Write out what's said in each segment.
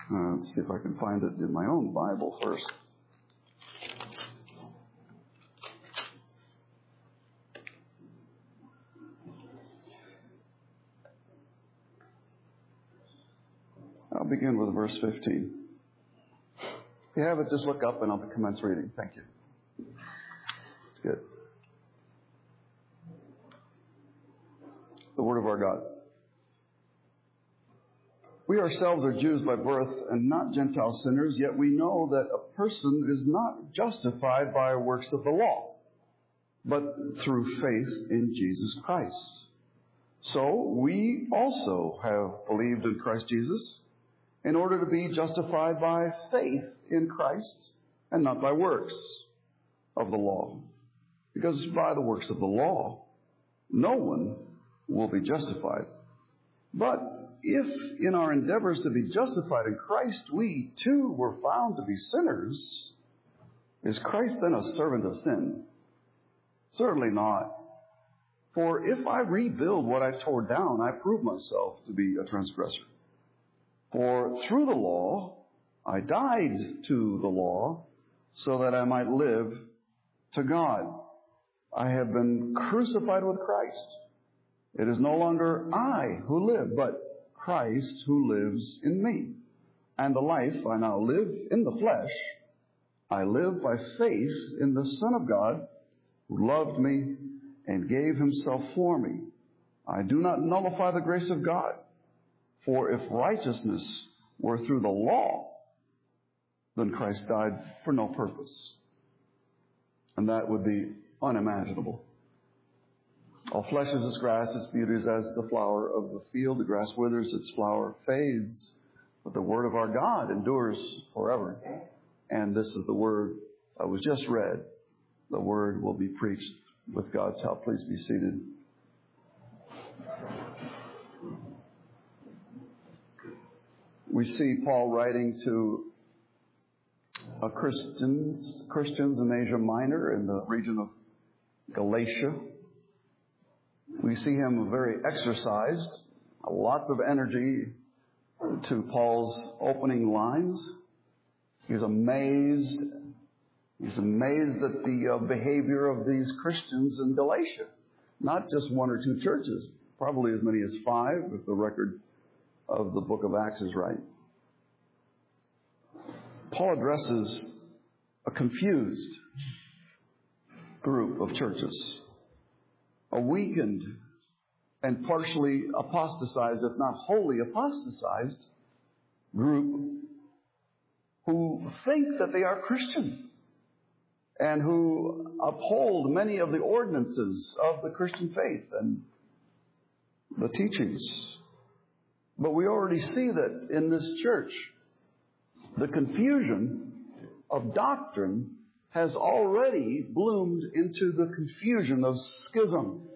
Let's see if I can find it in my own Bible first. I'll begin with verse 15. If you have it, just look up and I'll commence reading. Thank you. It's good. The Word of our God. We ourselves are Jews by birth and not Gentile sinners, yet we know that a person is not justified by works of the law, but through faith in Jesus Christ. So we also have believed in Christ Jesus in order to be justified by faith in Christ and not by works of the law. Because by the works of the law, no one will be justified. But if in our endeavors to be justified in Christ, we too were found to be sinners, is Christ then a servant of sin? Certainly not. For if I rebuild what I tore down, I prove myself to be a transgressor. For through the law, I died to the law so that I might live to God. I have been crucified with Christ. It is no longer I who live, but Christ who lives in me. And the life I now live in the flesh, I live by faith in the Son of God, who loved me and gave himself for me. I do not nullify the grace of God. For if righteousness were through the law, then Christ died for no purpose. And that would be unimaginable. All flesh is as grass, its beauty is as the flower of the field. The grass withers, its flower fades. But the word of our God endures forever. And this is the word that was just read. The word will be preached with God's help. Please be seated. We see Paul writing to Christians in Asia Minor in the region of Galatia. We see him very exercised, lots of energy to Paul's opening lines. He's amazed. He's amazed at the behavior of these Christians in Galatia. Not just one or two churches, probably as many as 5 if the record of the book of Acts is right. Paul addresses a confused group of churches, a weakened and partially apostatized, if not wholly apostatized, group who think that they are Christian and who uphold many of the ordinances of the Christian faith and the teachings. But we already see that in this church, the confusion of doctrine has already bloomed into the confusion of schism.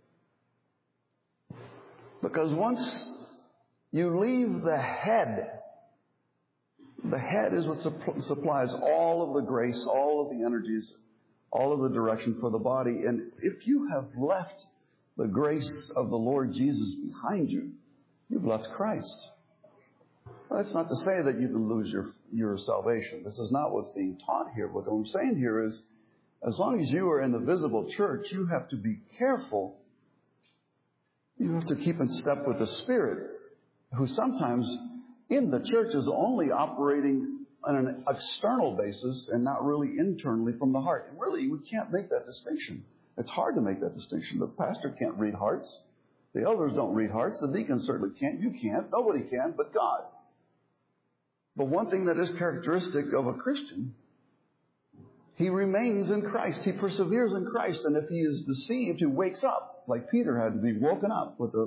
Because once you leave the head is what supplies all of the grace, all of the energies, all of the direction for the body. And if you have left the grace of the Lord Jesus behind you, you've left Christ. That's not to say that you can lose your salvation. This is not what's being taught here. What I'm saying here is, as long as you are in the visible church, you have to be careful. You have to keep in step with the Spirit, who sometimes in the church is only operating on an external basis and not really internally from the heart. And really, we can't make that distinction. It's hard to make that distinction. The pastor can't read hearts. The elders don't read hearts. The deacons certainly can't. You can't. Nobody can but God. But one thing that is characteristic of a Christian, he remains in Christ. He perseveres in Christ. And if he is deceived, he wakes up, like Peter had to be woken up with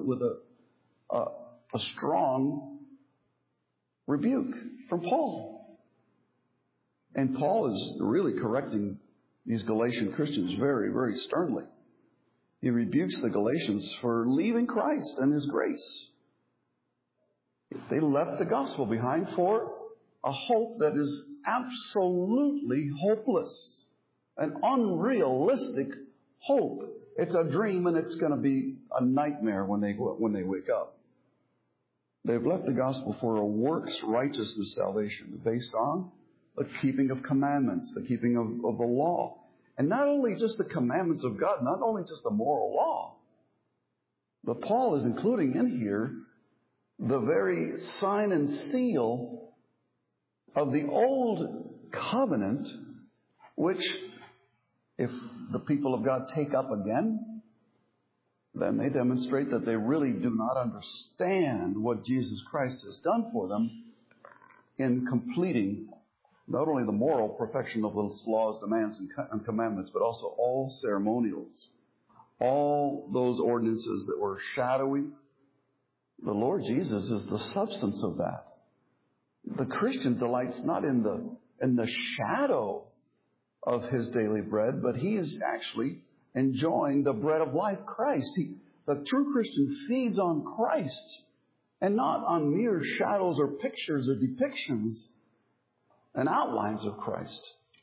a strong rebuke from Paul. And Paul is really correcting these Galatian Christians very, very sternly. He rebukes the Galatians for leaving Christ and His grace. They left the gospel behind for a hope that is absolutely hopeless. An unrealistic hope. It's a dream and it's going to be a nightmare when they wake up. They've left the gospel for a works righteousness salvation based on the keeping of commandments, the keeping of the law. And not only just the commandments of God, not only just the moral law, but Paul is including in here the very sign and seal of the old covenant, which, if the people of God take up again, then they demonstrate that they really do not understand what Jesus Christ has done for them in completing not only the moral perfection of those laws, demands, and commandments, but also all ceremonials, all those ordinances that were shadowy. The Lord Jesus is the substance of that. The Christian delights not in the shadow of his daily bread, but he is actually enjoying the bread of life, Christ. The true Christian feeds on Christ and not on mere shadows or pictures or depictions and outlines of Christ.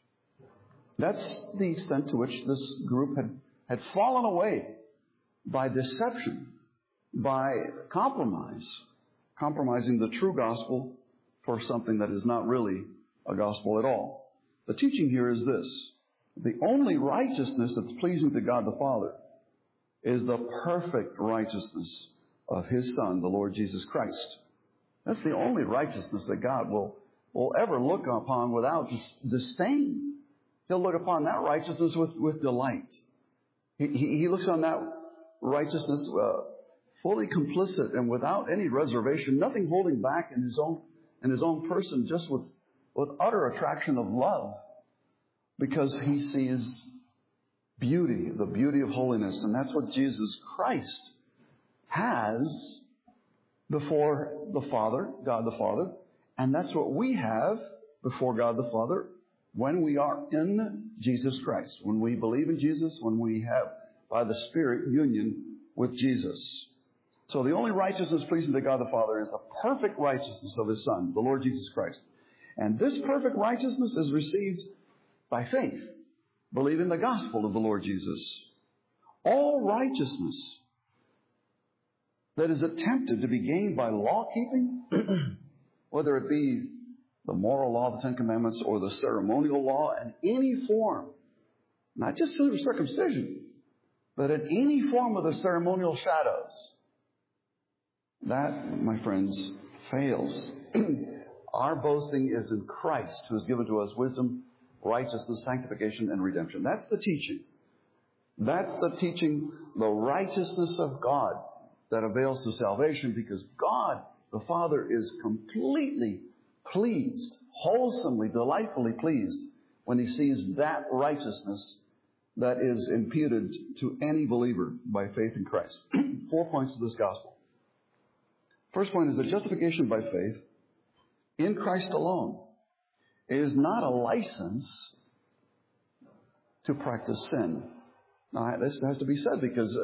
That's the extent to which this group had fallen away by deception, by compromising the true gospel for something that is not really a gospel at all. The teaching here is this: the only righteousness that's pleasing to God the Father is the perfect righteousness of His Son, the Lord Jesus Christ. That's the only righteousness that God will ever look upon without disdain. He'll look upon that righteousness with delight. He looks on that righteousness fully complicit and without any reservation, nothing holding back in his own person, just with utter attraction of love, because he sees beauty, the beauty of holiness, and that's what Jesus Christ has before the Father, God the Father, and that's what we have before God the Father when we are in Jesus Christ, when we believe in Jesus, when we have, by the Spirit, union with Jesus. So the only righteousness pleasing to God the Father is the perfect righteousness of His Son, the Lord Jesus Christ. And this perfect righteousness is received by faith, believing the gospel of the Lord Jesus. All righteousness that is attempted to be gained by law-keeping, whether it be the moral law of the Ten Commandments or the ceremonial law in any form, not just circumcision, but in any form of the ceremonial shadows, that, my friends, fails. Our boasting is in Christ, who has given to us wisdom, righteousness, sanctification, and redemption. That's the teaching. That's the teaching, the righteousness of God that avails to salvation, because God, the Father, is completely pleased, wholesomely, delightfully pleased when He sees that righteousness that is imputed to any believer by faith in Christ. 4 points to this gospel. First point is that justification by faith in Christ alone is not a license to practice sin. Now, this has to be said because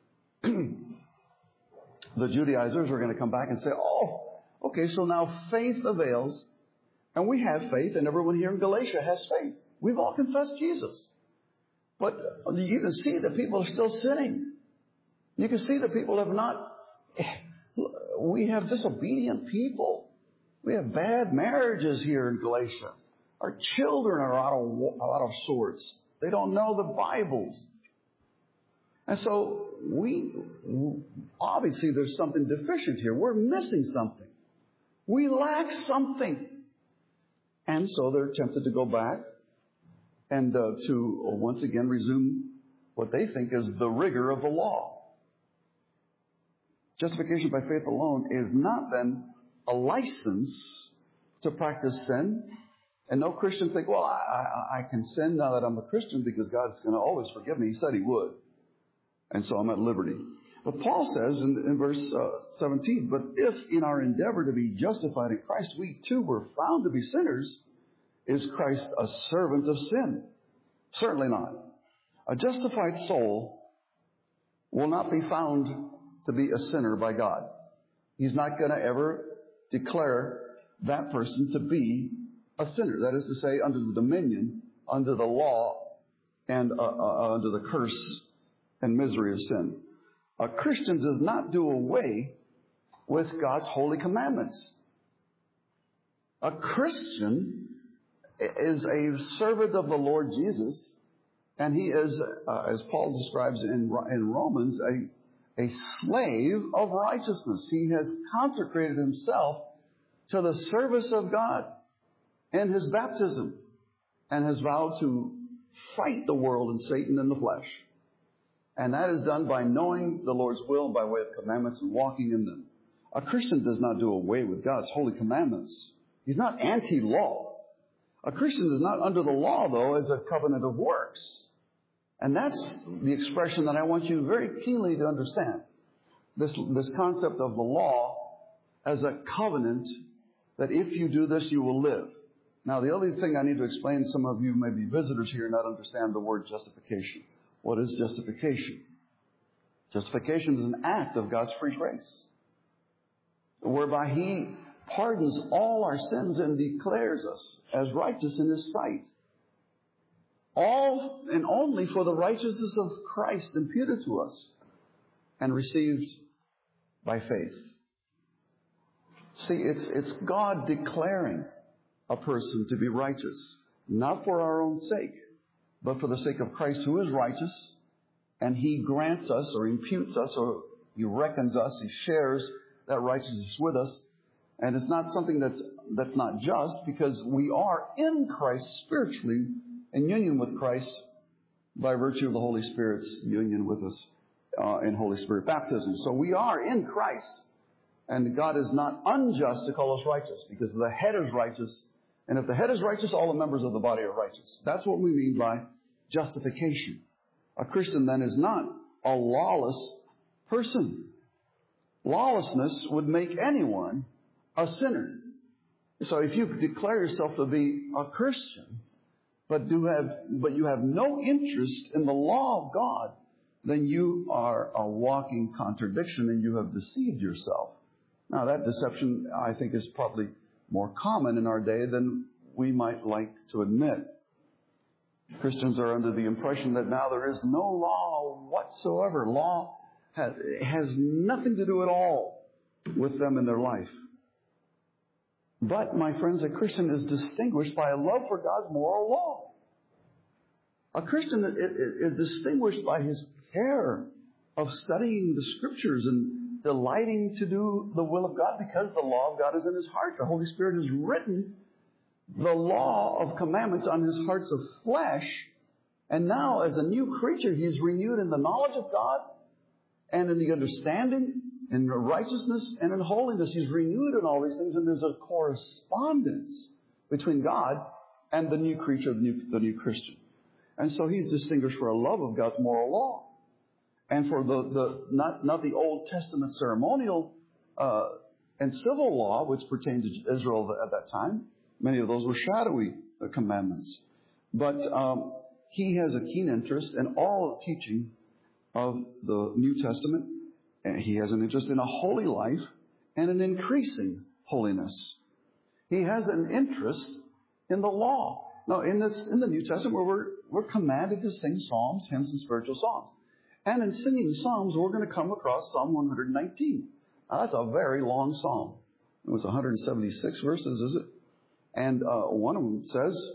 the Judaizers are going to come back and say, oh, okay, so now faith avails, and we have faith, and everyone here in Galatia has faith. We've all confessed Jesus. But you can see that people are still sinning. You can see that people have not... We have disobedient people. We have bad marriages here in Galatia. Our children are out of sorts. They don't know the Bibles. And so obviously there's something deficient here. We're missing something. We lack something. And so they're tempted to go back and to once again resume what they think is the rigor of the law. Justification by faith alone is not then a license to practice sin. And no Christian think, well, I can sin now that I'm a Christian because God's going to always forgive me. He said He would. And so I'm at liberty. But Paul says in verse 17, but if in our endeavor to be justified in Christ, we too were found to be sinners, is Christ a servant of sin? Certainly not. A justified soul will not be found to be a sinner by God. He's not going to ever declare that person to be a sinner. That is to say, under the dominion, under the law, and under the curse and misery of sin. A Christian does not do away with God's holy commandments. A Christian is a servant of the Lord Jesus, and he is, as Paul describes in Romans, a slave of righteousness. He has consecrated himself to the service of God in his baptism and has vowed to fight the world and Satan in the flesh. And that is done by knowing the Lord's will by way of commandments and walking in them. A Christian does not do away with God's holy commandments. He's not anti-law. A Christian is not under the law, though, as a covenant of works. And that's the expression that I want you very keenly to understand. This concept of the law as a covenant that if you do this, you will live. Now, the only thing I need to explain, some of you may be visitors here and not understand the word justification. What is justification? Justification is an act of God's free grace, whereby He pardons all our sins and declares us as righteous in His sight. All and only for the righteousness of Christ imputed to us and received by faith. See, it's God declaring a person to be righteous, not for our own sake, but for the sake of Christ who is righteous, and He grants us or imputes us or He reckons us, He shares that righteousness with us. And it's not something that's not just, because we are in Christ spiritually, in union with Christ by virtue of the Holy Spirit's union with us in Holy Spirit baptism. So we are in Christ. And God is not unjust to call us righteous, because the head is righteous. And if the head is righteous, all the members of the body are righteous. That's what we mean by justification. A Christian then is not a lawless person. Lawlessness would make anyone a sinner. So if you declare yourself to be a Christian, but you have no interest in the law of God, then you are a walking contradiction and you have deceived yourself. Now that deception, I think, is probably more common in our day than we might like to admit. Christians are under the impression that now there is no law whatsoever. Law has nothing to do at all with them in their life. But, my friends, a Christian is distinguished by a love for God's moral law. A Christian is distinguished by his care of studying the Scriptures and delighting to do the will of God, because the law of God is in his heart. The Holy Spirit has written the law of commandments on his hearts of flesh. And now, as a new creature, he's renewed in the knowledge of God and in the understanding, in righteousness and in holiness. He's renewed in all these things, and there's a correspondence between God and the new creature, the new Christian. And so he's distinguished for a love of God's moral law, and for not the Old Testament ceremonial and civil law, which pertained to Israel at that time. Many of those were shadowy commandments. But he has a keen interest in all the teaching of the New Testament. And he has an interest in a holy life and an increasing holiness. He has an interest in the law. Now, in the New Testament, we're commanded to sing psalms, hymns, and spiritual songs. And in singing psalms, we're going to come across Psalm 119. Now, that's a very long psalm. It was 176 verses, is it? And one of them says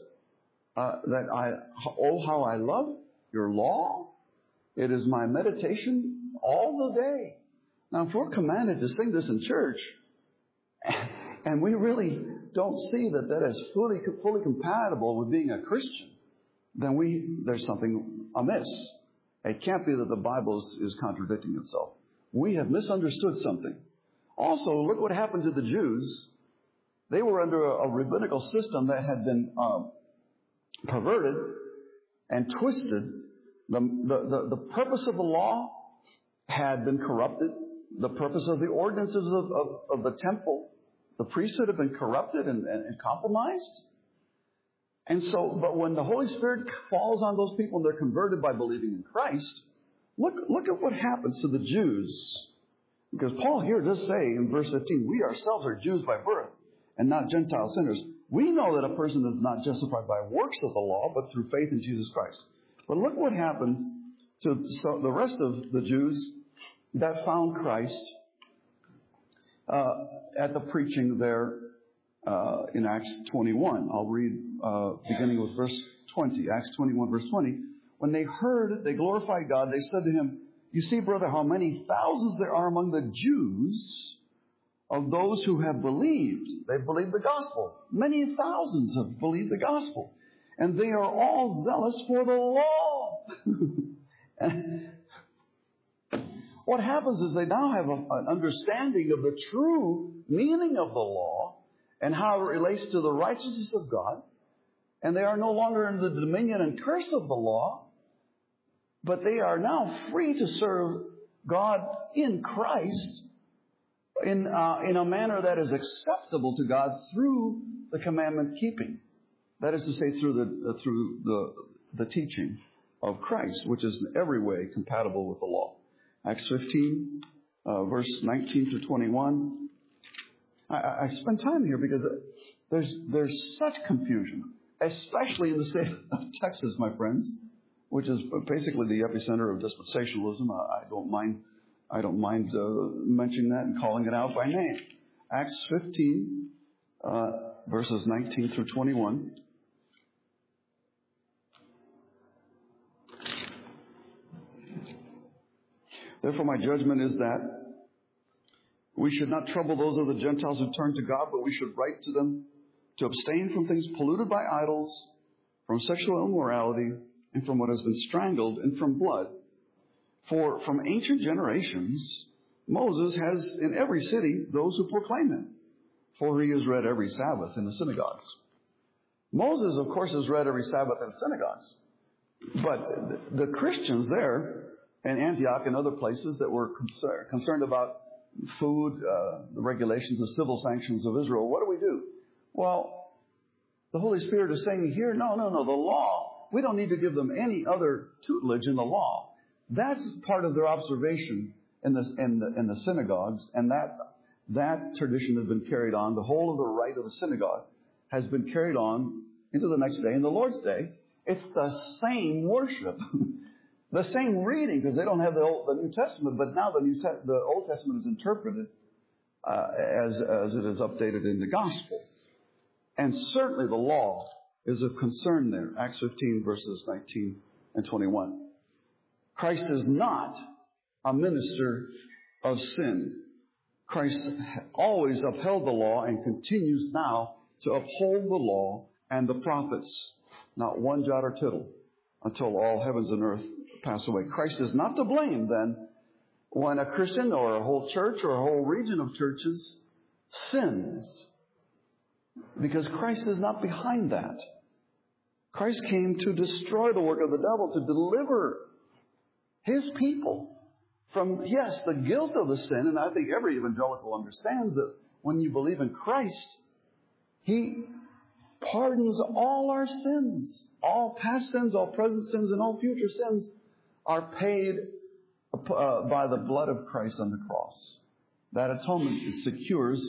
oh, how I love your law. It is my meditation all the day. Now, if we're commanded to sing this in church, and we really don't see that is fully compatible with being a Christian, then there's something amiss. It can't be that the Bible is contradicting itself. We have misunderstood something. Also, look what happened to the Jews. They were under a rabbinical system that had been perverted and twisted. The purpose of the law had been corrupted. The purpose of the ordinances of the temple, the priesthood, had been corrupted and compromised. And so, but when the Holy Spirit falls on those people and they're converted by believing in Christ, look at what happens to the Jews. Because Paul here does say in verse 15, we ourselves are Jews by birth and not Gentile sinners. We know that a person is not justified by works of the law, but through faith in Jesus Christ. But look what happens to the rest of the Jews that found Christ at the preaching there in Acts 21. I'll read beginning with verse 20. Acts 21, verse 20. When they heard, they glorified God. They said to him, "You see, brother, how many thousands there are among the Jews of those who have believed." They've believed the gospel. Many thousands have believed the gospel. And they are all zealous for the law. What happens is they now have an understanding of the true meaning of the law and how it relates to the righteousness of God. And they are no longer under the dominion and curse of the law, but they are now free to serve God in Christ in a manner that is acceptable to God through the commandment keeping. That is to say, through the teaching of Christ, which is in every way compatible with the law. Acts 15, verse 19 through 21. I spend time here because there's such confusion, especially in the state of Texas, my friends, which is basically the epicenter of dispensationalism. I don't mind mentioning that and calling it out by name. Acts 15, verses 19 through 21. Therefore, my judgment is that we should not trouble those of the Gentiles who turn to God, but we should write to them to abstain from things polluted by idols, from sexual immorality, and from what has been strangled, and from blood. For from ancient generations, Moses has in every city those who proclaim him, for he is read every Sabbath in the synagogues. Moses, of course, is read every Sabbath in synagogues. But the Christians there in Antioch and other places that were concerned about food, the regulations, the civil sanctions of Israel, what do? Well, the Holy Spirit is saying here, no, the law, we don't need to give them any other tutelage in the law. That's part of their observation in the synagogues, and that tradition has been carried on. The whole of the rite of the synagogue has been carried on into the next day, in the Lord's Day. It's the same worship, the same reading, because they don't have the New Testament, but now the Old Testament is interpreted as it is updated in the Gospel. And certainly the law is of concern there. Acts 15, verses 19 and 21. Christ is not a minister of sin. Christ always upheld the law and continues now to uphold the law and the prophets. Not one jot or tittle until all heavens and earth pass away. Christ is not to blame then when a Christian or a whole church or a whole region of churches sins, because Christ is not behind that. Christ came to destroy the work of the devil, to deliver his people from, yes, the guilt of the sin. And I think every evangelical understands that when you believe in Christ, he pardons all our sins. All past sins, all present sins, and all future sins are paid by the blood of Christ on the cross. That atonement secures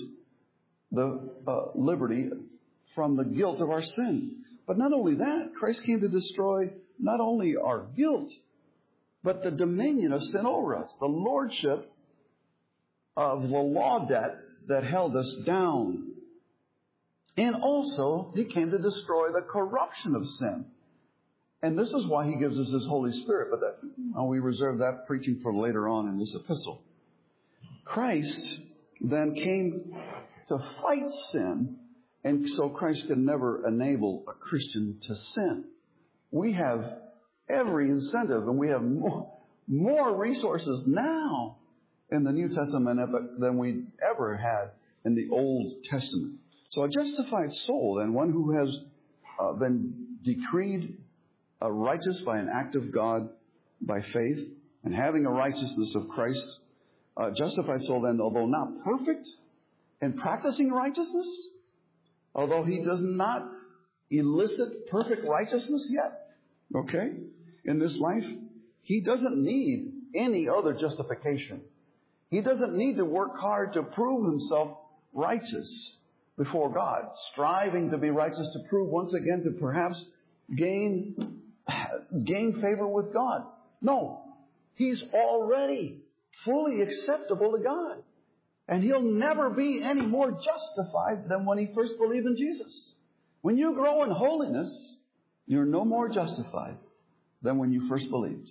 the liberty from the guilt of our sin. But not only that, Christ came to destroy not only our guilt, but the dominion of sin over us, the lordship of the law debt that held us down. And also, he came to destroy the corruption of sin. And this is why he gives us his Holy Spirit, but we reserve that preaching for later on in this epistle. Christ then came to fight sin, and so Christ can never enable a Christian to sin. We have every incentive, and we have more resources now in the New Testament than we ever had in the Old Testament. So a justified soul, and one who has been decreed righteous by an act of God by faith, and having a righteousness of Christ, a justified soul then, although not perfect in practicing righteousness, although he does not elicit perfect righteousness yet, okay, in this life, he doesn't need any other justification. He doesn't need to work hard to prove himself righteous before God, striving to be righteous to prove once again to perhaps gain favor with God. No, he's already fully acceptable to God. And he'll never be any more justified than when he first believed in Jesus. When you grow in holiness, you're no more justified than when you first believed.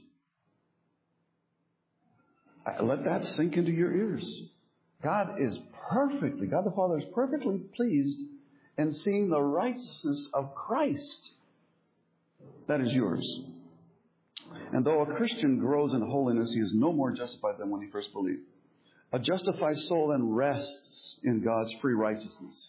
Let that sink into your ears. God the Father is perfectly pleased in seeing the righteousness of Christ that is yours. And though a Christian grows in holiness, he is no more justified than when he first believed. A justified soul then rests in God's free righteousness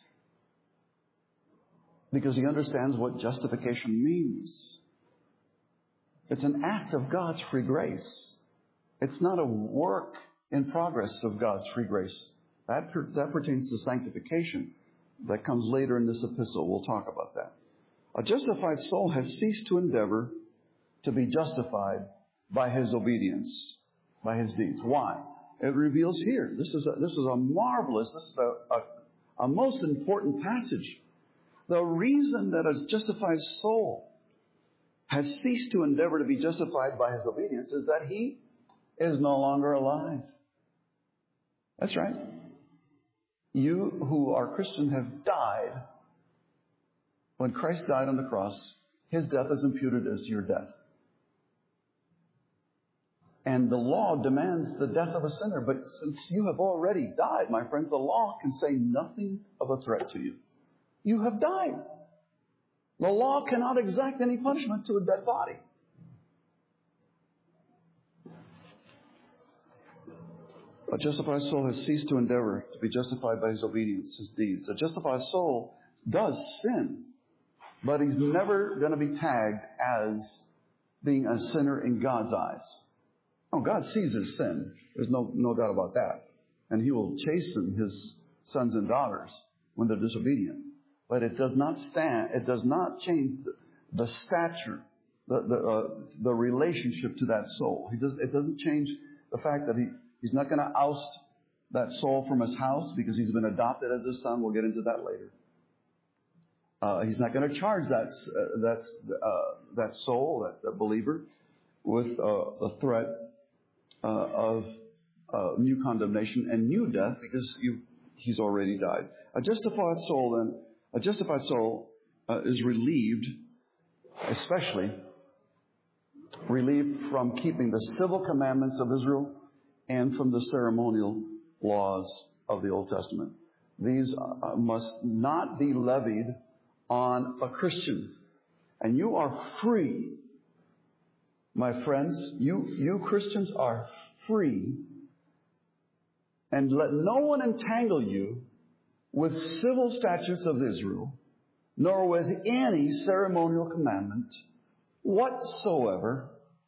because he understands what justification means. It's an act of God's free grace. It's not a work in progress of God's free grace. That pertains to sanctification. That comes later in this epistle. We'll talk about that. A justified soul has ceased to endeavor to be justified by his obedience, by his deeds. Why? It reveals here. This is a marvelous, this is a most important passage. The reason that a justified soul has ceased to endeavor to be justified by his obedience is that he is no longer alive. That's right. You who are Christian have died. When Christ died on the cross, his death is imputed as your death. And the law demands the death of a sinner. But since you have already died, my friends, the law can say nothing of a threat to you. You have died. The law cannot exact any punishment to a dead body. A justified soul has ceased to endeavor to be justified by his obedience, his deeds. A justified soul does sin, but he's never going to be tagged as being a sinner in God's eyes. Oh, God sees his sin. There's no doubt about that. And he will chasten his sons and daughters when they're disobedient. But it does not change the stature, the relationship to that soul. It doesn't change the fact that he's not going to oust that soul from his house because he's been adopted as his son. We'll get into that later. He's not going to charge that soul, that believer, with a threat of new condemnation and new death because he's already died. A justified soul is relieved, especially relieved from keeping the civil commandments of Israel and from the ceremonial laws of the Old Testament. These must not be levied on a Christian. And you are free, my friends. You Christians are free. And let no one entangle you with civil statutes of Israel, nor with any ceremonial commandment whatsoever.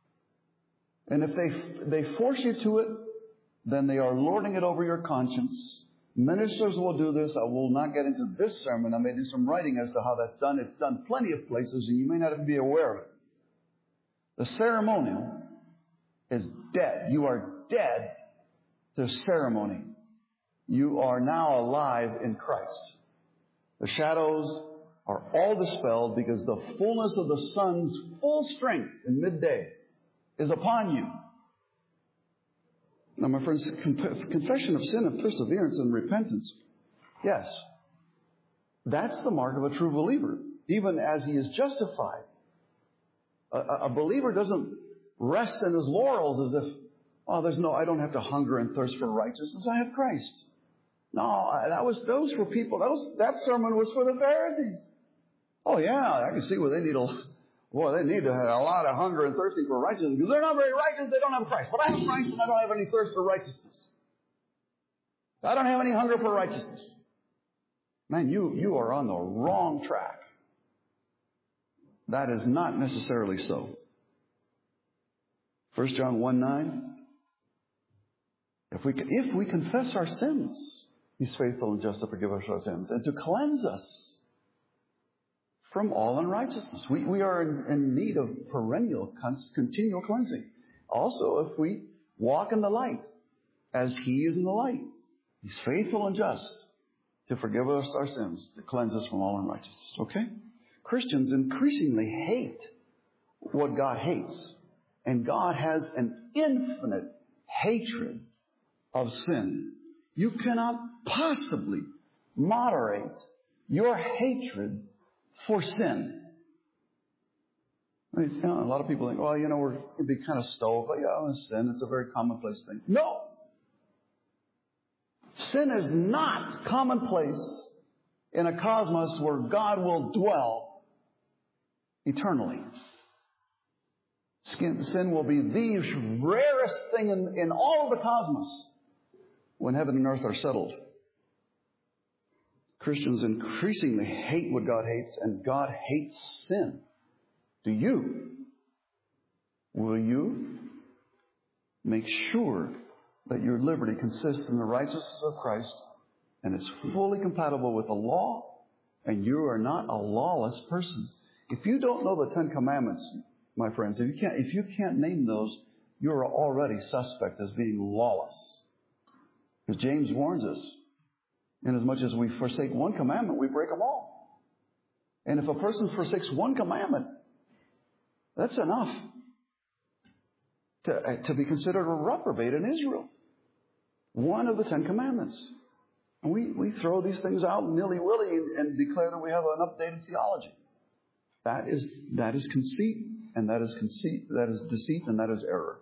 And if they force you to it, then they are lording it over your conscience. Ministers will do this. I will not get into this sermon. I may do some writing as to how that's done. It's done plenty of places, and you may not even be aware of it. The ceremonial is dead. You are dead to ceremony. You are now alive in Christ. The shadows are all dispelled because the fullness of the sun's full strength in midday is upon you. Now, my friends, confession of sin and perseverance and repentance, yes, that's the mark of a true believer, even as he is justified. A believer doesn't rest in his laurels as if, I don't have to hunger and thirst for righteousness. I have Christ. No, those were people. That sermon was for the Pharisees. Oh yeah, I can see where they need to have a lot of hunger and thirsting for righteousness because they're not very righteous. They don't have Christ. But I have Christ, and I don't have any thirst for righteousness. I don't have any hunger for righteousness. Man, you are on the wrong track. That is not necessarily so. 1 John 1:9. If we confess our sins, He's faithful and just to forgive us our sins and to cleanse us from all unrighteousness. We are in need of continual cleansing. Also, if we walk in the light as He is in the light, He's faithful and just to forgive us our sins, to cleanse us from all unrighteousness. Okay? Christians increasingly hate what God hates. And God has an infinite hatred of sin. You cannot possibly moderate your hatred for sin. I mean, a lot of people think, well, we're going to be kind of stoic. Like, sin, it's a very commonplace thing. No. Sin is not commonplace in a cosmos where God will dwell eternally. Sin will be the rarest thing in all of the cosmos when heaven and earth are settled. Christians increasingly hate what God hates, and God hates sin. Do you? Will you make sure that your liberty consists in the righteousness of Christ and is fully compatible with the law, and you are not a lawless person? If you don't know the Ten Commandments, my friends, if you can't name those, you are already suspect as being lawless. Because James warns us, inasmuch as we forsake one commandment, we break them all. And if a person forsakes one commandment, that's enough to be considered a reprobate in Israel. One of the Ten Commandments. And we throw these things out nilly-willy and declare that we have an updated theology. That is conceit, and that is deceit, and that is error.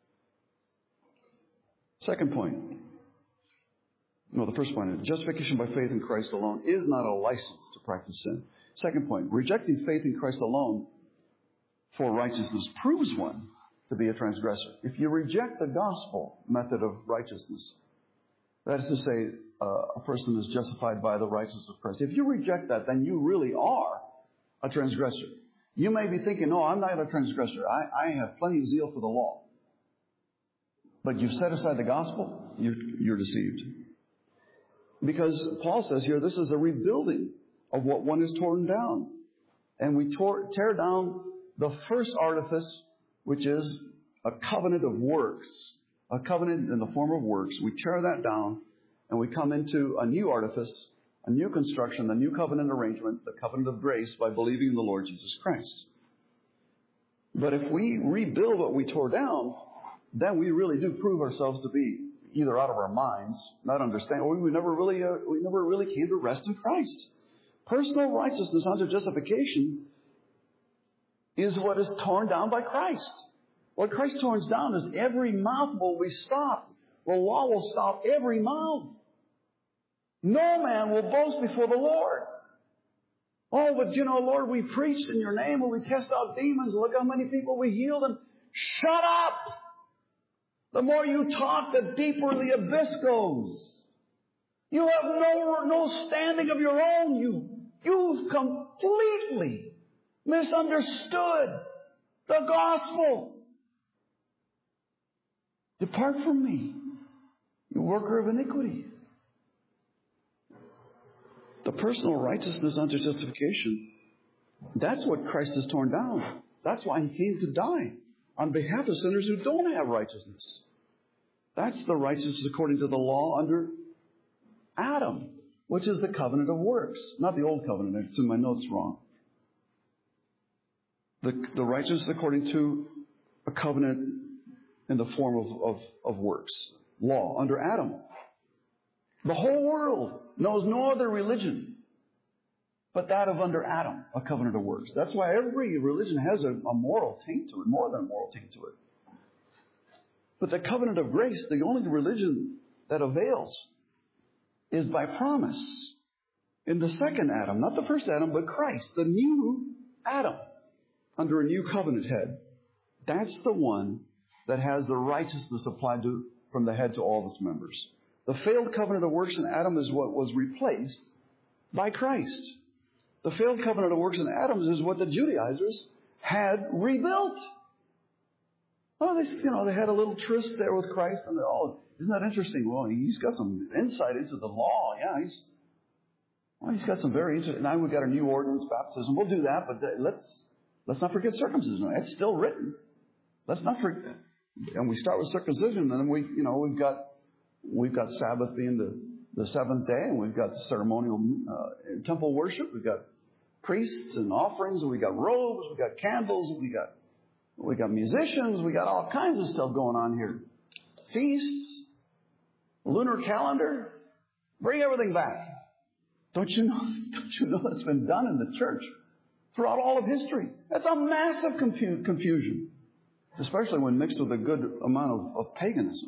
Second point. No, the first point is justification by faith in Christ alone is not a license to practice sin. Second point, rejecting faith in Christ alone for righteousness proves one to be a transgressor. If you reject the gospel method of righteousness, that is to say, a person is justified by the righteousness of Christ. If you reject that, then you really are a transgressor. You may be thinking, no, I'm not a transgressor. I have plenty of zeal for the law. But you've set aside the gospel, you're deceived. Because Paul says here, this is a rebuilding of what one is torn down. And we tear down the first artifice, which is a covenant of works. A covenant in the form of works. We tear that down, and we come into a new artifice, a new construction, a new covenant arrangement, the covenant of grace, by believing in the Lord Jesus Christ. But if we rebuild what we tore down, then we really do prove ourselves to be either out of our minds, not understanding, or we never really came to rest in Christ. Personal righteousness unto justification is what is torn down by Christ. What Christ torns down is every mouth will be stopped. The law will stop every mouth. No man will boast before the Lord. Oh, but Lord, we preached in your name and we cast out demons. Look how many people we healed. And shut up! The more you talk, the deeper the abyss goes. You have no standing of your own. You've completely misunderstood the gospel. Depart from me, you worker of iniquity. The personal righteousness unto justification, that's what Christ has torn down. That's why He came to die on behalf of sinners who don't have righteousness. That's the righteousness according to the law under Adam, which is the covenant of works. Not the old covenant. It's in my notes wrong. The righteousness according to a covenant in the form of works. Law under Adam. The whole world knows no other religion but that of under Adam, a covenant of works. That's why every religion has a moral taint to it, more than a moral taint to it. But the covenant of grace, the only religion that avails, is by promise. In the second Adam, not the first Adam, but Christ, the new Adam, under a new covenant head. That's the one that has the righteousness applied to from the head to all its members. The failed covenant of works in Adam is what was replaced by Christ. The failed covenant of works in Adam is what the Judaizers had rebuilt. Oh, they had a little tryst there with Christ, and isn't that interesting? Well, he's got some insight into the law. Yeah, he's got some very interesting. Now we've got our new ordinance, baptism. We'll do that, but let's not forget circumcision. It's still written. Let's not forget. And we start with circumcision, and then we've got Sabbath being the seventh day, and we've got ceremonial temple worship. We've got priests and offerings, and we got robes, we got candles, we got musicians, we got all kinds of stuff going on here. Feasts. lunar calendar, bring everything back. Don't you know that's been done in the church throughout all of history? That's a massive confusion, especially when mixed with a good amount of paganism.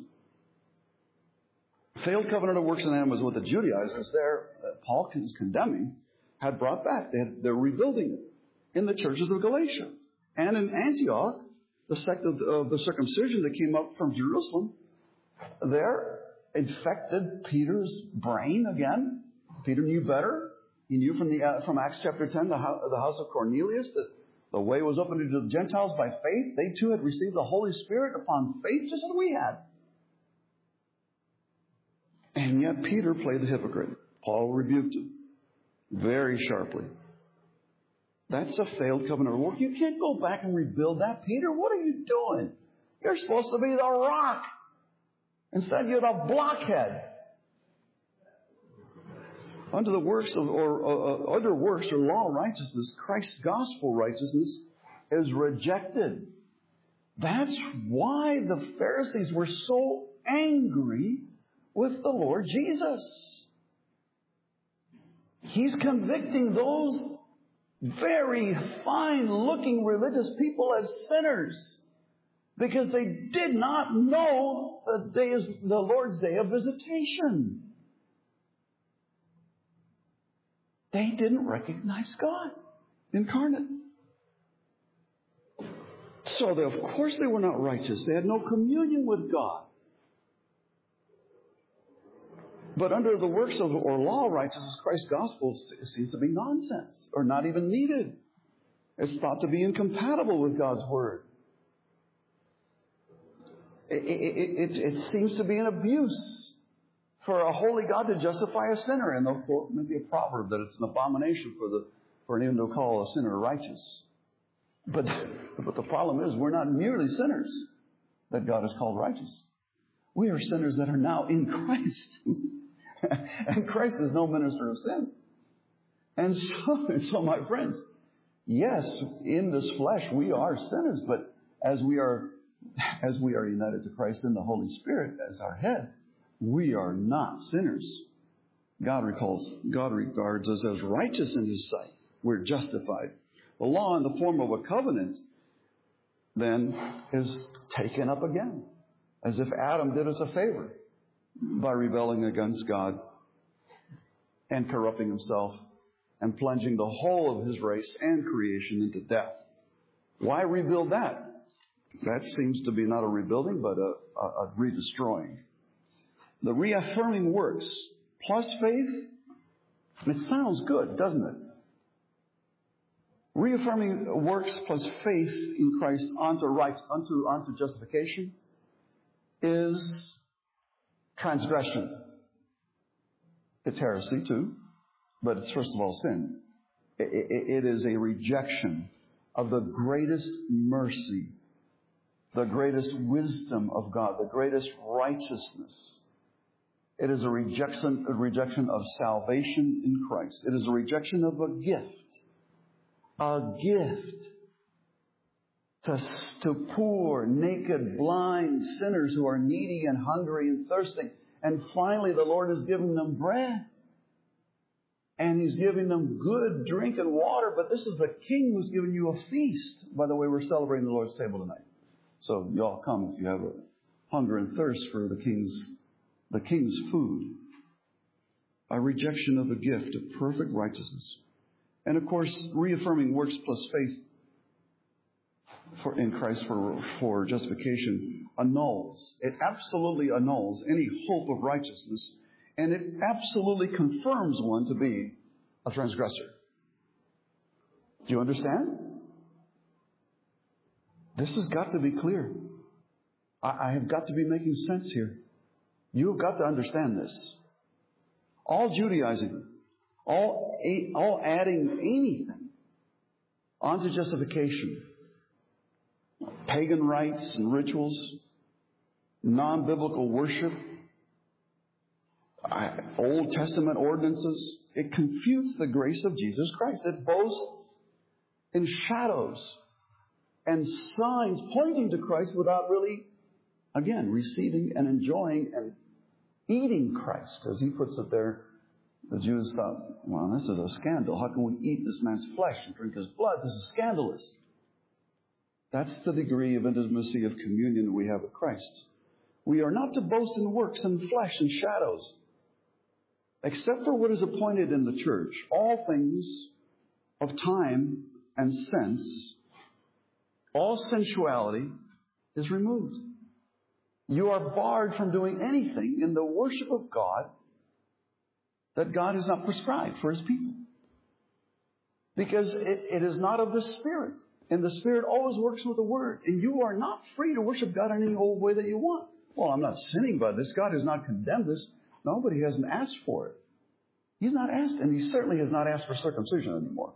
Failed covenant of works and animals, what the Judaizers there, Paul is condemning, had brought back. They're rebuilding it in the churches of Galatia. And in Antioch, the sect of the circumcision that came up from Jerusalem, there infected Peter's brain again. Peter knew better. He knew from Acts chapter 10, the house of Cornelius, that the way was opened to the Gentiles by faith. They too had received the Holy Spirit upon faith, just as we had. And yet Peter played the hypocrite. Paul rebuked him very sharply. That's a failed covenant of work. You can't go back and rebuild that, Peter. What are you doing? You're supposed to be the rock. Instead, you're the blockhead. Under the works under works or law righteousness, Christ's gospel righteousness is rejected. That's why the Pharisees were so angry with the Lord Jesus. He's convicting those very fine-looking religious people as sinners because they did not know the Lord's day of visitation. They didn't recognize God incarnate. So, of course, they were not righteous. They had no communion with God. But under the works of or law righteousness, Christ's gospel seems to be nonsense or not even needed. It's thought to be incompatible with God's word. It seems to be an abuse for a holy God to justify a sinner. And they'll quote maybe a proverb that it's an abomination for anyone to call a sinner righteous. But the problem is we're not merely sinners that God has called righteous. We are sinners that are now in Christ. And Christ is no minister of sin. And so, my friends, yes, in this flesh we are sinners, but as we are united to Christ in the Holy Spirit as our head, we are not sinners. God regards us as righteous in His sight. We're justified. The law in the form of a covenant then is taken up again, as if Adam did us a favor by rebelling against God and corrupting himself and plunging the whole of his race and creation into death. Why rebuild that? That seems to be not a rebuilding, but a redestroying. The reaffirming works plus faith, it sounds good, doesn't it? Reaffirming works plus faith in Christ onto justification is transgression. It's heresy too, but it's first of all sin. It is a rejection of the greatest mercy, the greatest wisdom of God, the greatest righteousness. It is a rejection of salvation in Christ. It is a rejection of a gift. A gift to poor, naked, blind sinners who are needy and hungry and thirsting. And finally, the Lord is giving them bread. And He's giving them good drink and water. But this is the King who's giving you a feast. By the way, we're celebrating the Lord's table tonight. So you all come if you have a hunger and thirst for the King's food. A rejection of the gift of perfect righteousness. And of course, reaffirming works plus faith in Christ for justification annuls. It absolutely annuls any hope of righteousness. And it absolutely confirms one to be a transgressor. Do you understand? This has got to be clear. I have got to be making sense here. You have got to understand this. All Judaizing, all adding anything onto justification, pagan rites and rituals, non-biblical worship, Old Testament ordinances, it confutes the grace of Jesus Christ. It boasts in shadows and signs pointing to Christ without really, again, receiving and enjoying eating Christ. As he puts it there, the Jews thought, well, this is a scandal. How can we eat this man's flesh and drink his blood? This is scandalous. That's the degree of intimacy of communion that we have with Christ. We are not to boast in works and flesh and shadows. Except for what is appointed in the church, all things of time and sense, all sensuality is removed. You are barred from doing anything in the worship of God that God has not prescribed for His people. Because it is not of the Spirit. And the Spirit always works with the Word. And you are not free to worship God in any old way that you want. Well, I'm not sinning by this. God has not condemned this. No, but He hasn't asked for it. He's not asked, and He certainly has not asked for circumcision anymore.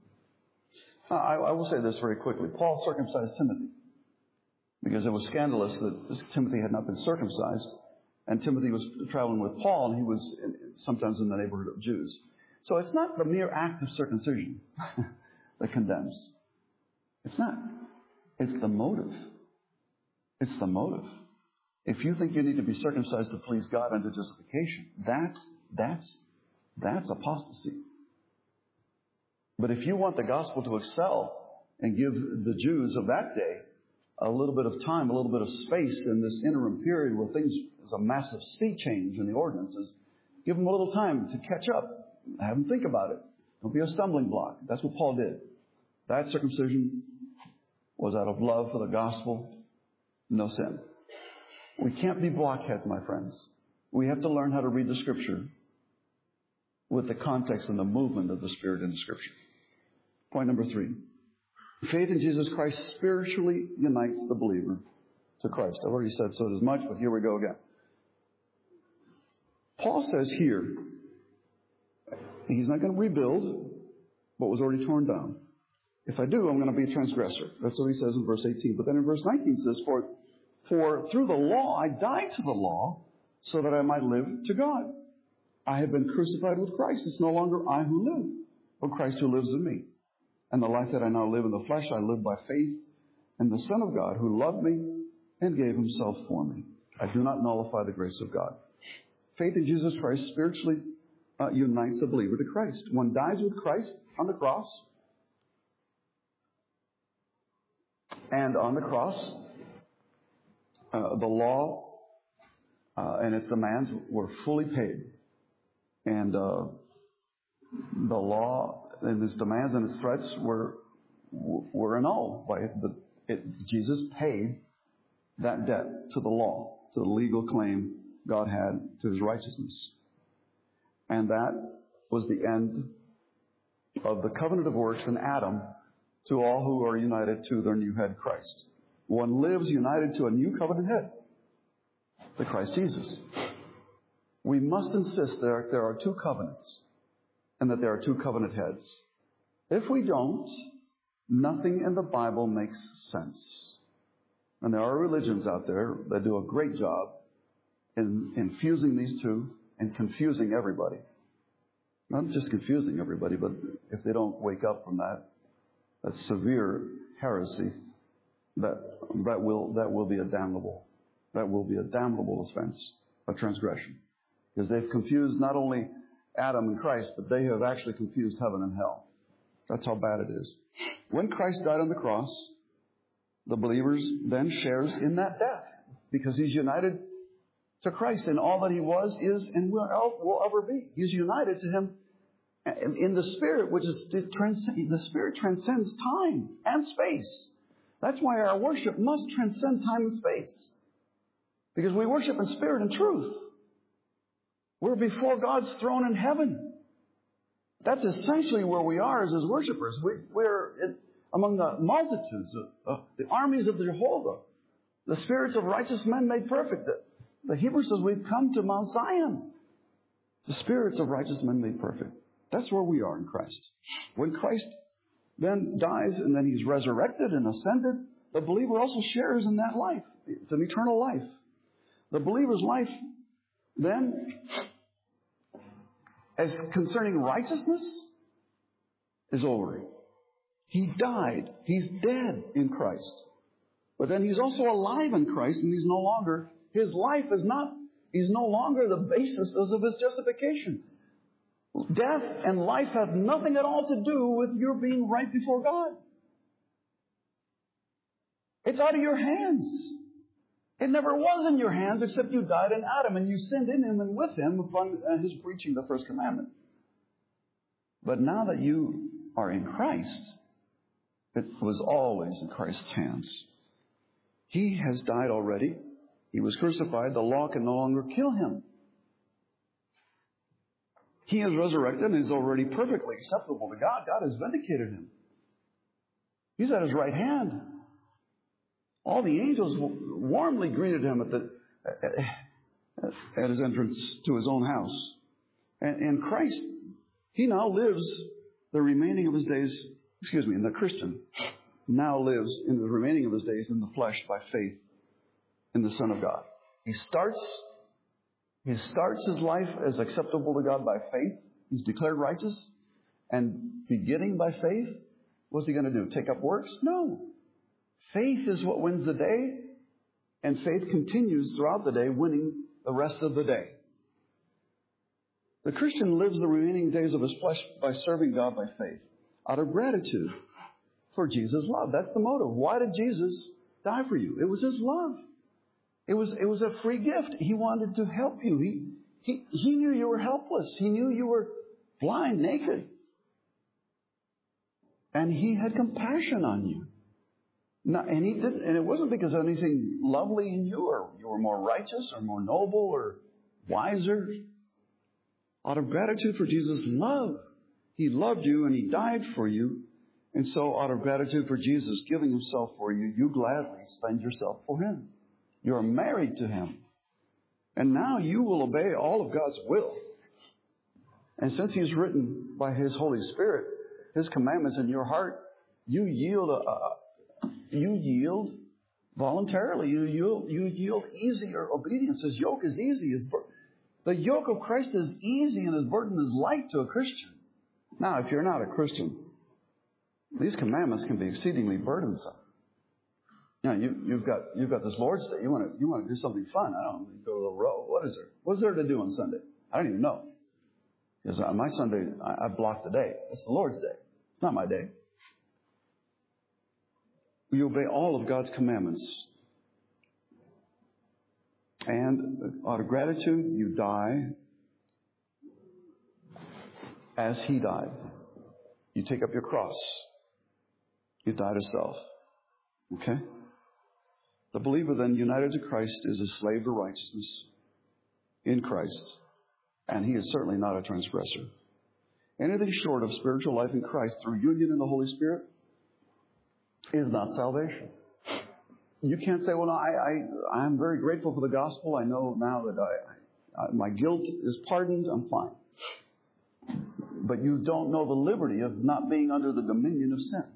I will say this very quickly. Paul circumcised Timothy because it was scandalous that Timothy had not been circumcised, and Timothy was traveling with Paul, and he was sometimes in the neighborhood of Jews. So it's not the mere act of circumcision that condemns. It's not. It's the motive. It's the motive. If you think you need to be circumcised to please God unto justification, that's apostasy. But if you want the gospel to excel and give the Jews of that day a little bit of time, a little bit of space in this interim period where there's a massive sea change in the ordinances, give them a little time to catch up. Have them think about it. Don't be a stumbling block. That's what Paul did. That circumcision was out of love for the gospel, no sin. We can't be blockheads, my friends. We have to learn how to read the Scripture with the context and the movement of the Spirit in the Scripture. Point number 3. Faith in Jesus Christ spiritually unites the believer to Christ. I've already said so as much, but here we go again. Paul says here, he's not going to rebuild what was already torn down. If I do, I'm going to be a transgressor. That's what he says in verse 18. But then in verse 19 it says, For through the law I died to the law, so that I might live to God. I have been crucified with Christ. It's no longer I who live, but Christ who lives in me. And the life that I now live in the flesh, I live by faith in the Son of God, who loved me and gave Himself for me. I do not nullify the grace of God. Faith in Jesus Christ spiritually unites the believer to Christ. One dies with Christ on the cross. And on the cross, the law and its demands were fully paid. And the law and its demands and its threats were annulled by it. Jesus paid that debt to the law, to the legal claim God had to His righteousness. And that was the end of the covenant of works in Adam to all who are united to their new head, Christ. One lives united to a new covenant head, the Christ Jesus. We must insist that there are two covenants and that there are two covenant heads. If we don't, nothing in the Bible makes sense. And there are religions out there that do a great job in infusing these two and confusing everybody. Not just confusing everybody, but if they don't wake up from that severe heresy, that will be a damnable offense, a transgression. Because they've confused not only Adam and Christ, but they have actually confused heaven and hell. That's how bad it is. When Christ died on the cross, the believers then shares in that death, because He's united to Christ in all that He was, is, and will ever be. He's united to Him in the Spirit, which is the Spirit transcends time and space. That's why our worship must transcend time and space, because we worship in spirit and truth. We're before God's throne in heaven. That's essentially where we are as His worshipers. We're among the multitudes of the armies of Jehovah, the spirits of righteous men made perfect. The Hebrew says we've come to Mount Zion. The spirits of righteous men made perfect. That's where we are in Christ. When Christ then dies and then He's resurrected and ascended, the believer also shares in that life. It's an eternal life. The believer's life then, as concerning righteousness, is over. He died. He's dead in Christ. But then He's also alive in Christ, and He's no longer, His life is not He's no longer the basis of his justification. Death and life have nothing at all to do with your being right before God. It's out of your hands. It never was in your hands except you died in Adam and you sinned in him and with him upon his breaching the first commandment. But now that you are in Christ, it was always in Christ's hands. He has died already. He was crucified. The law can no longer kill him. He is resurrected and is already perfectly acceptable to God. God has vindicated him. He's at his right hand. All the angels warmly greeted him at his entrance to his own house. And Christ, he now lives the remaining of his days, the Christian now lives in the remaining of his days in the flesh by faith in the Son of God. He starts his life as acceptable to God by faith. He's declared righteous. And beginning by faith, what's he going to do? Take up works? No. Faith is what wins the day. And faith continues throughout the day, winning the rest of the day. The Christian lives the remaining days of his flesh by serving God by faith, out of gratitude for Jesus' love. That's the motive. Why did Jesus die for you? It was his love. It was a free gift. He wanted to help you. He knew you were helpless. He knew you were blind, naked. And he had compassion on you. And he didn't, and it wasn't because of anything lovely in you, or you were more righteous, or more noble, or wiser. Out of gratitude for Jesus' love, he loved you and he died for you. And so, out of gratitude for Jesus giving himself for you, you gladly spend yourself for him. You are married to him. And now you will obey all of God's will. And since he's written by his Holy Spirit his commandments in your heart, you yield voluntarily. You yield easier obedience. His yoke is easy. The yoke of Christ is easy and his burden is light to a Christian. Now, if you're not a Christian, these commandments can be exceedingly burdensome. You know, you've got this Lord's Day. You want to do something fun. I don't know, go to the row. What is there? What's there to do on Sunday? I don't even know. Because on my Sunday, I block the day. It's the Lord's Day. It's not my day. You obey all of God's commandments. And out of gratitude, you die as he died. You take up your cross. You die to self. Okay? The believer then, united to Christ, is a slave to righteousness in Christ. And he is certainly not a transgressor. Anything short of spiritual life in Christ through union in the Holy Spirit is not salvation. You can't say, well, no, I'm very grateful for the gospel. I know now that my guilt is pardoned. I'm fine. But you don't know the liberty of not being under the dominion of sin.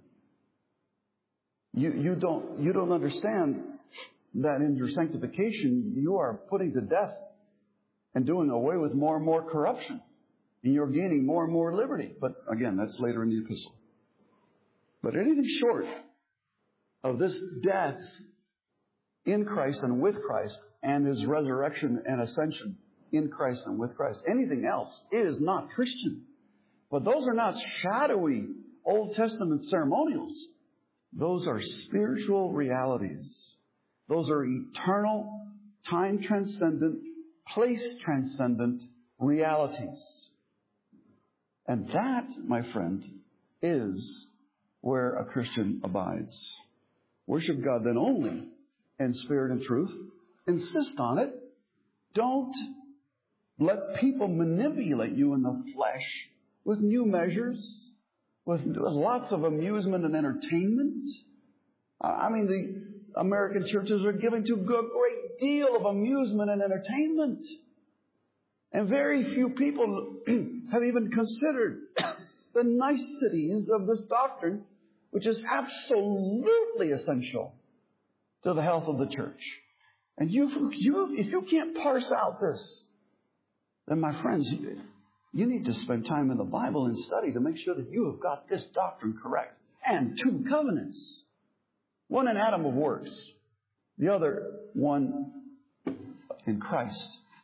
You don't understand that in your sanctification, you are putting to death and doing away with more and more corruption. And you're gaining more and more liberty. But again, that's later in the epistle. But anything short of this death in Christ and with Christ, and his resurrection and ascension in Christ and with Christ, anything else is not Christian. But those are not shadowy Old Testament ceremonials. Those are spiritual realities. Those are eternal, time-transcendent, place-transcendent realities. And that, my friend, is where a Christian abides. Worship God then only in spirit and truth. Insist on it. Don't let people manipulate you in the flesh with new measures, with lots of amusement and entertainment. I mean, the American churches are giving to a great deal of amusement and entertainment. And very few people have even considered the niceties of this doctrine, which is absolutely essential to the health of the church. And if you can't parse out this, then my friends, you need to spend time in the Bible and study to make sure that you have got this doctrine correct. And two covenants. One in Adam of works. The other one in Christ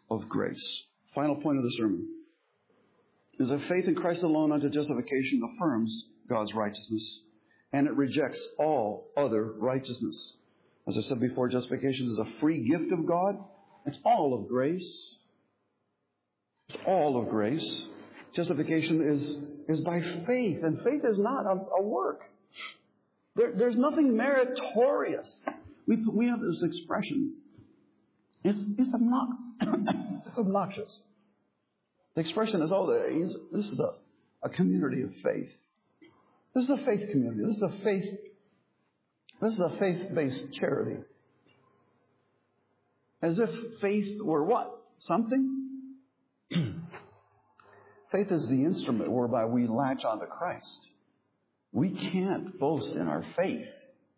of grace. Final point of the sermon is that faith in Christ alone unto justification affirms God's righteousness, and it rejects all other righteousness. As I said before, justification is a free gift of God. It's all of grace. It's all of grace. Justification is by faith, and faith is not a work. There's nothing meritorious. We have this expression. It's obnoxious. The expression is, this is a community of faith. This is a faith community. This is a faith-based charity. As if faith were what? Something? Faith is the instrument whereby we latch onto Christ. We can't boast in our faith.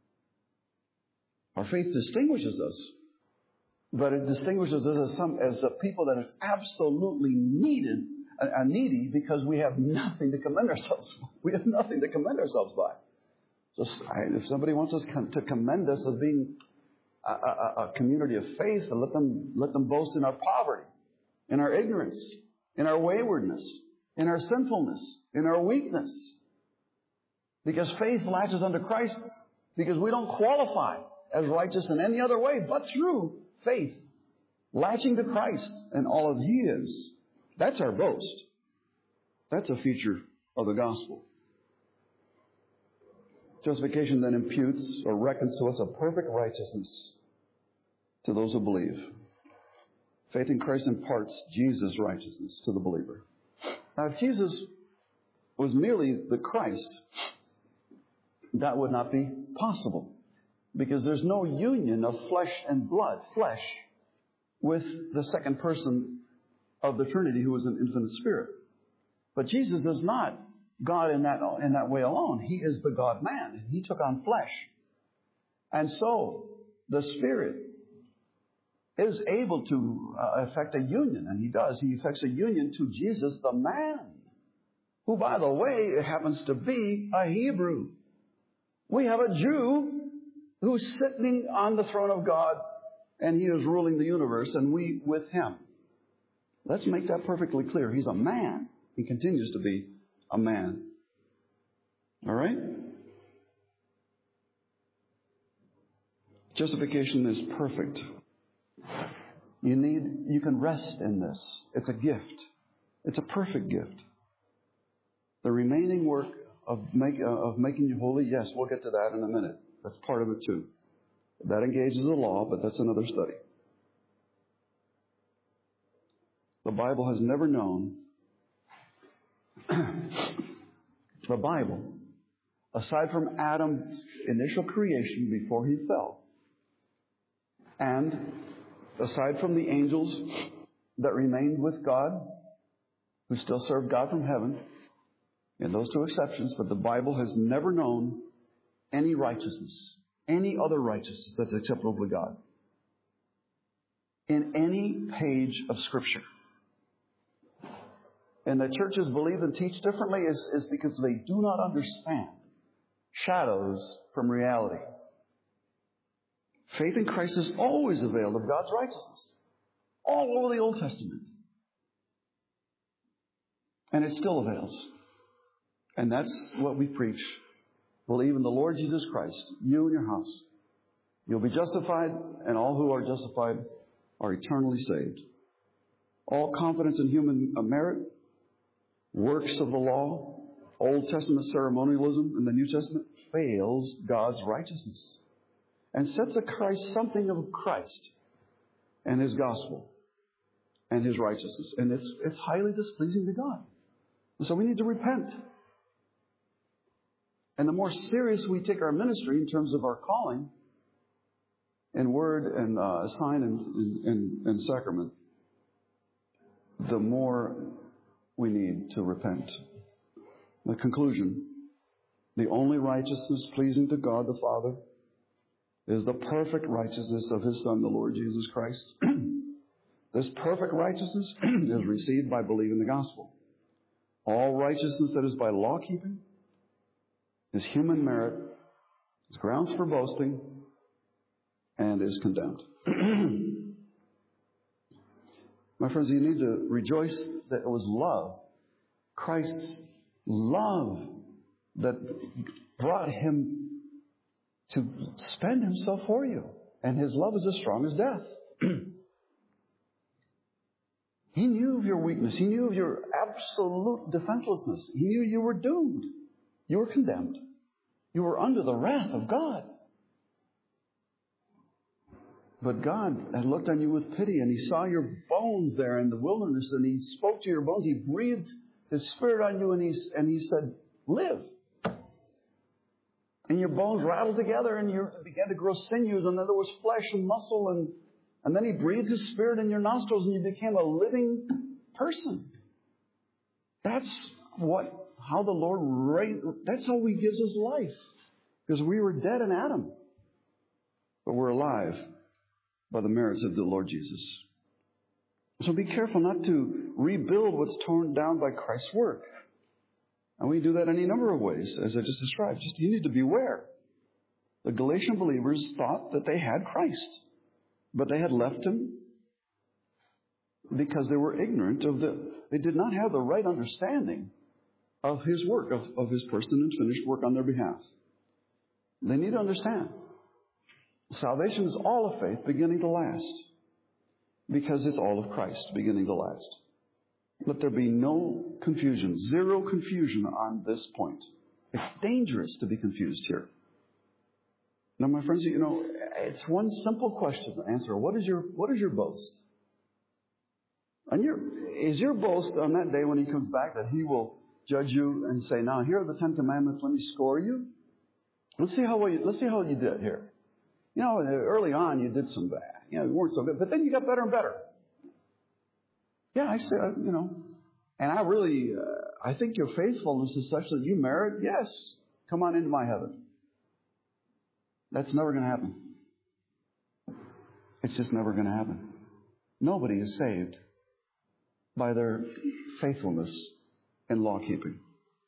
Our faith distinguishes us, but it distinguishes us as a people that is absolutely needy because we have nothing to commend ourselves. We have nothing to commend ourselves by. So if somebody wants us to commend us as being a community of faith, and let them boast in our poverty, in our ignorance, in our waywardness, in our sinfulness, in our weakness. Because faith latches unto Christ because we don't qualify as righteous in any other way but through faith. Latching to Christ and all of He is. That's our boast. That's a feature of the gospel. Justification then imputes or reckons to us a perfect righteousness to those who believe. Faith in Christ imparts Jesus' righteousness to the believer. Now, if Jesus was merely the Christ, that would not be possible, because there's no union of flesh and blood, flesh, with the second person of the Trinity, who is an infinite spirit. But Jesus is not God in that way alone. He is the God-man. He took on flesh. And so the Spirit is able to effect a union, and He does. He effects a union to Jesus, the man, who, by the way, happens to be a Hebrew. We have a Jew who's sitting on the throne of God, and He is ruling the universe, and we with Him. Let's make that perfectly clear. He's a man. He continues to be a man. All right? Justification is perfect. You can rest in this. It's a gift. It's a perfect gift. The remaining work of making you holy, yes, we'll get to that in a minute. That's part of it too. That engages the law, but that's another study. The Bible has never known, the Bible, aside from Adam's initial creation before he fell, and aside from the angels that remained with God, who still served God from heaven, in those two exceptions, but the Bible has never known any righteousness, any other righteousness that's acceptable to God, in any page of Scripture. And the churches believe and teach differently is because they do not understand shadows from reality. Faith in Christ has always availed of God's righteousness, all over the Old Testament. And it still avails. And that's what we preach. Believe in the Lord Jesus Christ, you and your house. You'll be justified, and all who are justified are eternally saved. All confidence in human merit, works of the law, Old Testament ceremonialism in the New Testament fails God's righteousness and sets aside something of Christ and His gospel and His righteousness. And it's highly displeasing to God. And so we need to repent. And the more serious we take our ministry in terms of our calling in word and sign and sacrament, the more we need to repent. The conclusion: the only righteousness pleasing to God the Father is the perfect righteousness of His Son, the Lord Jesus Christ. This perfect righteousness is received by believing the gospel. All righteousness that is by law keeping is human merit, is grounds for boasting, and is condemned. My friends, you need to rejoice that it was love, Christ's love, that brought him to spend himself for you. And his love is as strong as death. He knew of your weakness. He knew of your absolute defenselessness. He knew you were doomed. You were condemned. You were under the wrath of God. But God had looked on you with pity, and he saw your bones there in the wilderness, and he spoke to your bones. He breathed his Spirit on you, and he said, live. And your bones rattled together, and you began to grow sinews, and then there was flesh and muscle, and then he breathed his Spirit in your nostrils, and you became a living person. That's how the Lord that's how he gives us life. Because we were dead in Adam, but we're alive by the merits of the Lord Jesus. So be careful not to rebuild what's torn down by Christ's work. And we do that any number of ways, as I just described. Just you need to beware. The Galatian believers thought that they had Christ, but they had left him because they were ignorant they did not have the right understanding of his work, of his person and finished work on their behalf. They need to understand. Salvation is all of faith beginning to last, because it's all of Christ beginning to last. Let there be no confusion, zero confusion on this point. It's dangerous to be confused here. Now, my friends, it's one simple question to answer. What is your boast? And is your boast on that day when he comes back that he will judge you and say, now here are the 10 commandments, let me score you? Let's see how you did here. Early on you did some bad. You weren't so good, but then you got better and better. Yeah, I said, and I think your faithfulness is such that you merit, yes, come on into my heaven. That's never going to happen. It's just never going to happen. Nobody is saved by their faithfulness in law keeping.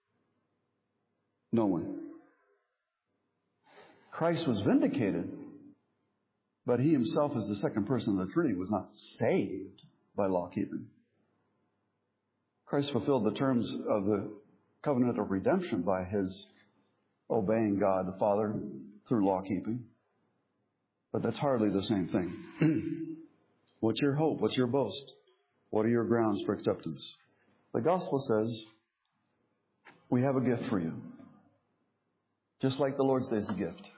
No one. Christ was vindicated, but he himself, as the second person of the Trinity, was not saved by law keeping. Christ fulfilled the terms of the covenant of redemption by his obeying God the Father through law keeping. But that's hardly the same thing. What's your hope? What's your boast? What are your grounds for acceptance? The gospel says we have a gift for you. Just like the Lord's Day is a gift.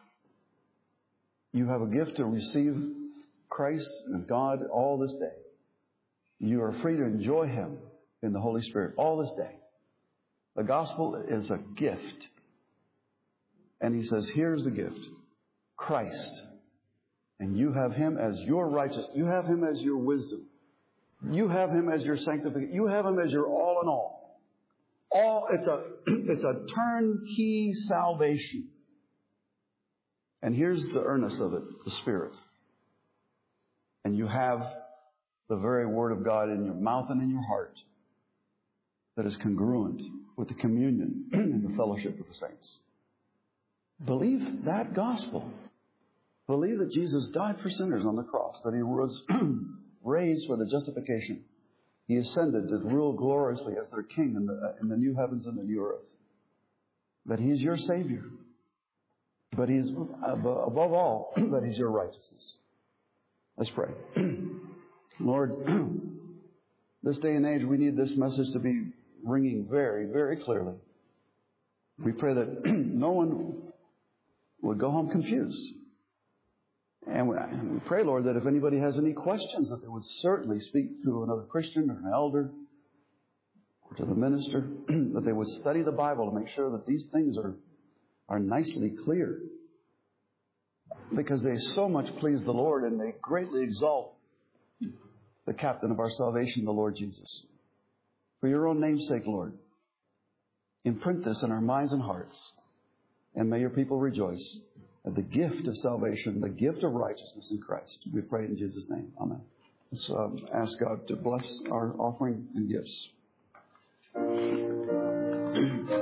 You have a gift to receive Christ as God all this day. You are free to enjoy him in the Holy Spirit all this day. The gospel is a gift. And he says, here's the gift. Christ. And you have him as your righteousness. You have him as your wisdom. You have him as your sanctification. You have him as your all in all. It's a turnkey salvation. And here's the earnest of it, the Spirit. And you have the very Word of God in your mouth and in your heart that is congruent with the communion and the fellowship of the saints. Believe that gospel. Believe that Jesus died for sinners on the cross, that he was raised for the justification. He ascended to rule gloriously as their king in the new heavens and the new earth. That he's your Savior. But he's, above all, that he's your righteousness. Let's pray. Lord, this day and age, we need this message to be ringing very, very clearly. We pray that no one would go home confused. And we pray, Lord, that if anybody has any questions, that they would certainly speak to another Christian or an elder or to the minister, that they would study the Bible to make sure that these things are nicely clear, because they so much please the Lord and they greatly exalt the captain of our salvation, the Lord Jesus. For your own name's sake, Lord, imprint this in our minds and hearts, and may your people rejoice at the gift of salvation, the gift of righteousness in Christ. We pray in Jesus' name. Amen. Let's ask God to bless our offering and gifts.